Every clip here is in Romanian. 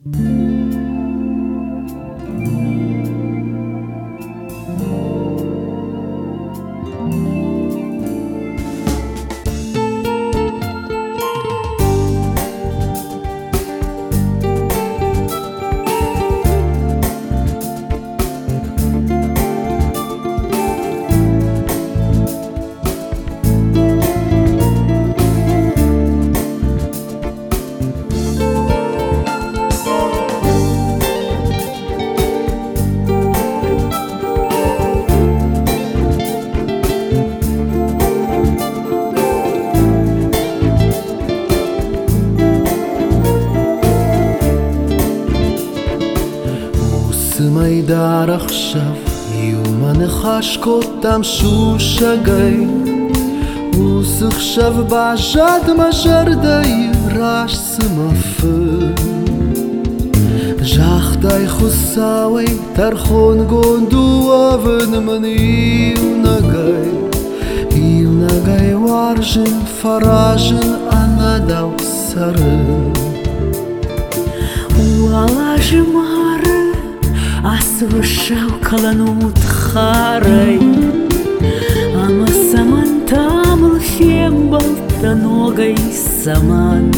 Mai dar עכשיו יומה נחש קוטם שושגי וסחשב בעשת משרדי רש סמפה ז'חתי חוסאווי תרחון גונדו אבן מני ונגי ורז'ן פרז'ן אנדאו סרן וואלה жмары асвышау каланут харай ама саман тамыл фембал таногай саман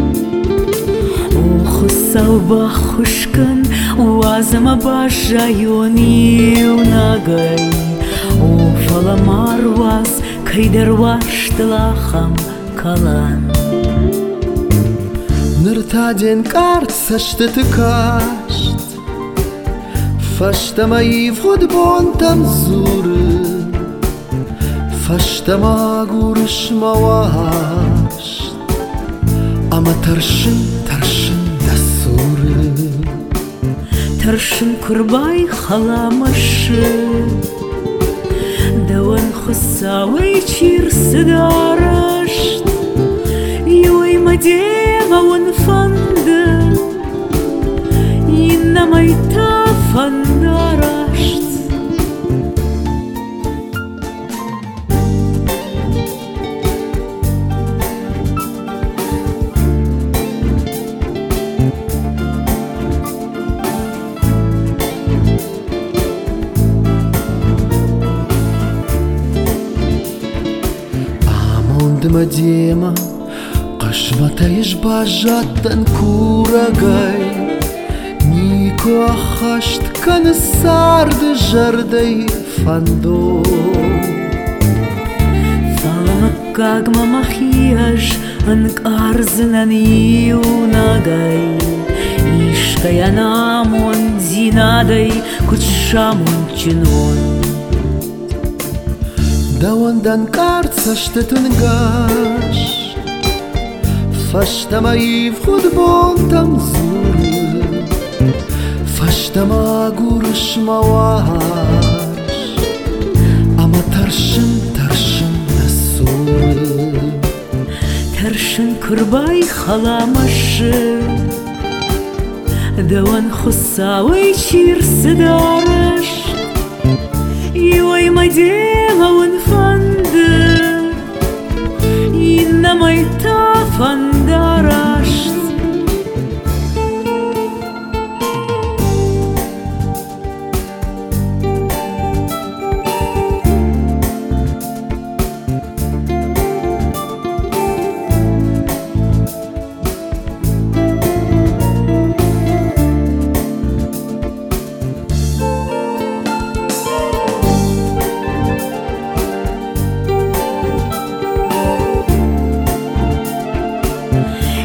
ухусау бахушкан уазама бажайон юнагай уфаламар уаз кайдар ваштылахам калан Nırtaden kart saçtı kaşt Faştama yivhud bontam zurı Faştama gurışma vaşt Ama tarşın da surı Tarşın kurbay halamaşı Davan khusaway çirsi daraşt Yuy madeva unfandı Yinna mayta fandaraşt Amondma dema Qashmataysh bajatan kuragay Niko achasht kan sard jarday fando Falakagma machiaj Ank arzanan yunagay Ishkaya namon zinaday Kutshamun chinon Dawandan kart saçtın gash Faştama yivhud bontam zurı Faştama gurışma vaş Ama tarşın da surı Tarşın kurbay halamaşı Davan khusaway çirsi daraşt Yuay madeva unfandı Yinna mayta fandaraşt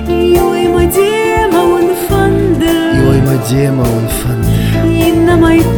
Dema unfandı Yinna mayta